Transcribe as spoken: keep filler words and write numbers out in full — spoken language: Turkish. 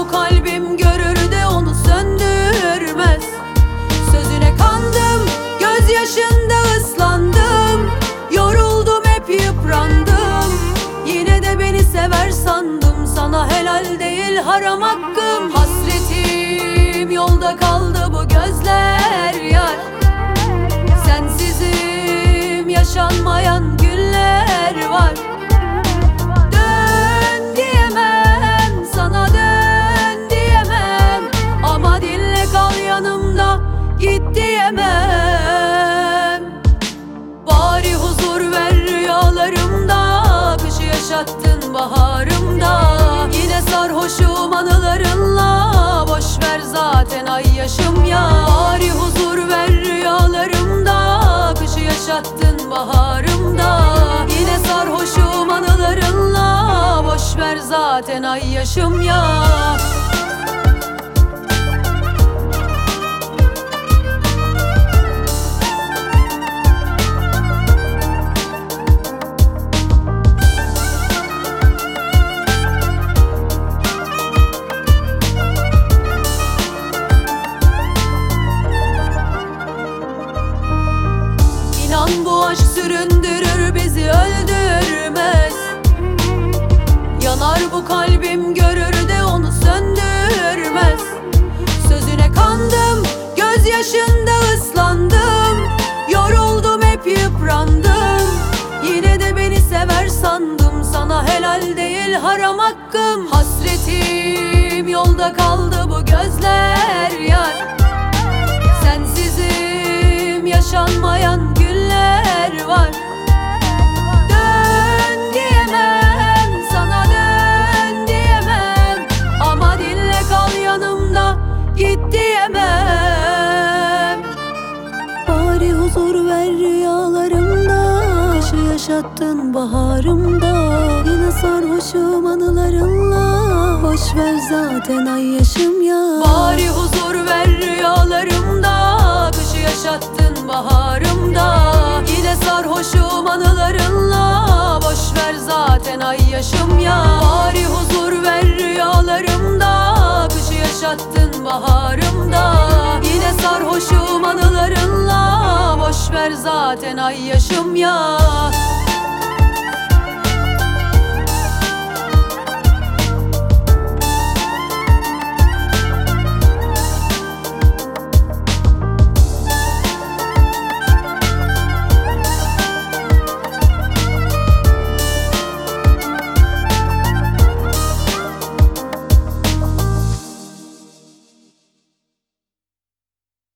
bu kalbim görür de onu söndürmez. Sözüne kandım, gözyaşında ıslandım. Yoruldum, hep yıprandım. Yine de beni sever sandım. Sana helal değil haram hakkım. Hasretim yolda kaldı bu gözler yar. Sensizim yaşanmayan günler var. Dön diyemem, sana dön diyemem. Ama dinle, kal yanımda, git diyemem. Bari huzur ver rüyalarımda. Kışı yaşattın baharımda. Yine sarhoşum anılarınla. Boş ver zaten ay yaşım ya. Bari huzur ver rüyalarımda. Kışı yaşattın baharımda. Yine sarhoşum anılarınla. Boş ver zaten ay yaşım ya. İnan bu aşk süründürür, bizi öldürmez. Yanar bu kalbim görür de onu söndürmez. Sözüne kandım, gözyaşında ıslandım. Yoruldum, hep yıprandım. Yine de beni sever sandım. Sana helal değil haram hakkım. Hasretim yolda kaldı bu gözler yar. Sensizim yaşanmayan günler var. Dön diyemem, sana dön diyemem. Ama dinle, kal yanımda, git diyemem. Bari huzur ver rüyalarımda. Kışı yaşattın baharımda. Yine sarhoşum anılarınla. Boş ver zaten ay yaşım ya. Bari huzur ver rüyalarımda. Kışı yaşattın baharımda. Yine sarhoşum anılarınla. Boş ver zaten ay yaşım ya. Bari huzur ver rüyalarımda. Kışı yaşattın baharımda. Yine sarhoşum anılarınla. Boş ver zaten ay yaşım ya.